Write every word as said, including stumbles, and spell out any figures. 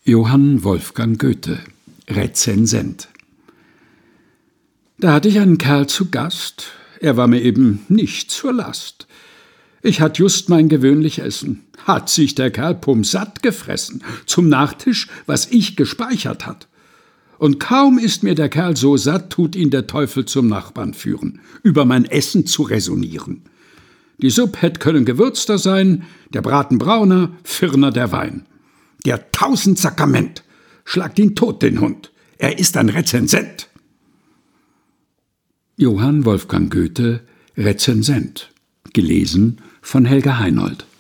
Johann Wolfgang Goethe, Rezensent. Da hatte ich einen Kerl zu Gast, er war mir eben nicht zur Last. Ich hatt just mein gewöhnlich Essen, hat sich der Kerl pumpsatt gefressen, zum Nachtisch, was ich gespeichert hat. Und kaum ist mir der Kerl so satt, tut ihn der Teufel zum Nachbarn führen, über mein Essen zu räsonieren. Die Supp hätt können gewürzter sein, der Braten brauner, firner der Wein. Der tausend Sakrament, schlagt ihn tot, den Hund, er ist ein Rezensent. Johann Wolfgang Goethe, Rezensent, gelesen von Helga Heinold.